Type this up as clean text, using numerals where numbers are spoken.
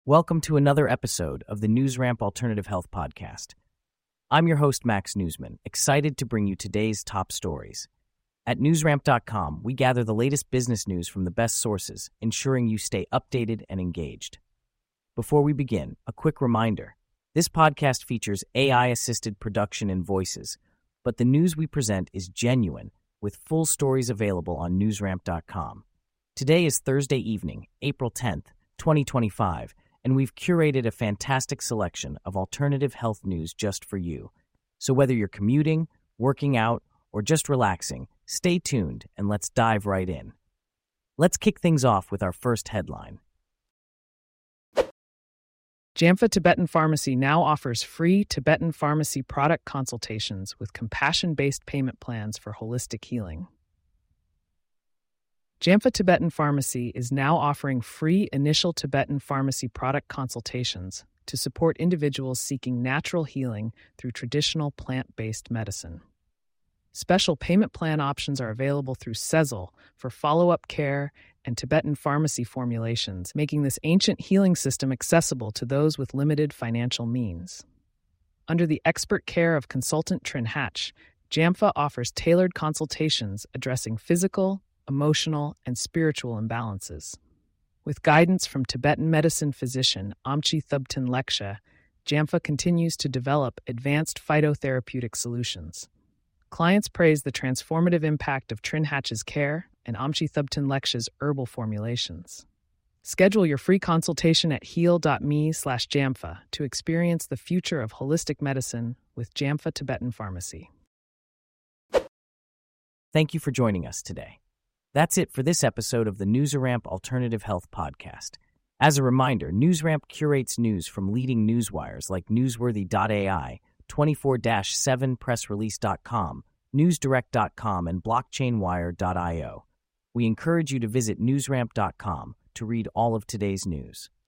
Welcome to another episode of the NewsRamp Alternative Health Podcast. I'm your host, Max Newsman, excited to bring you today's top stories. At newsramp.com, we gather the latest business news from the best sources, ensuring you stay updated and engaged. Before we begin, a quick reminder. This podcast features AI-assisted production and voices, but the news we present is genuine, with full stories available on newsramp.com. Today is Thursday evening, April 10th, 2025, and we've curated a fantastic selection of alternative health news just for you. So whether you're commuting, working out, or just relaxing, stay tuned and let's dive right in. Let's kick things off with our first headline. Jamfa Tibetan Pharmacy now offers free Tibetan pharmacy product consultations with compassion-based payment plans for holistic healing. Jamfa Tibetan Pharmacy is now offering free initial Tibetan pharmacy product consultations to support individuals seeking natural healing through traditional plant-based medicine. Special payment plan options are available through Sezzle for follow-up care and Tibetan pharmacy formulations, making this ancient healing system accessible to those with limited financial means. Under the expert care of consultant Trin Hatch, Jamfa offers tailored consultations addressing physical, emotional, and spiritual imbalances. With guidance from Tibetan medicine physician Amchi Thubten Leksha, Jamfa continues to develop advanced phytotherapeutic solutions. Clients praise the transformative impact of Trin Hatch's care and Amchi Thubten Leksha's herbal formulations. Schedule your free consultation at heal.me/Jamfa to experience the future of holistic medicine with Jamfa Tibetan Pharmacy. Thank you for joining us today. That's it for this episode of the NewsRamp Alternative Health Podcast. As a reminder, NewsRamp curates news from leading newswires like Newsworthy.ai, 24/7pressrelease.com, newsdirect.com, and blockchainwire.io. We encourage you to visit newsramp.com to read all of today's news.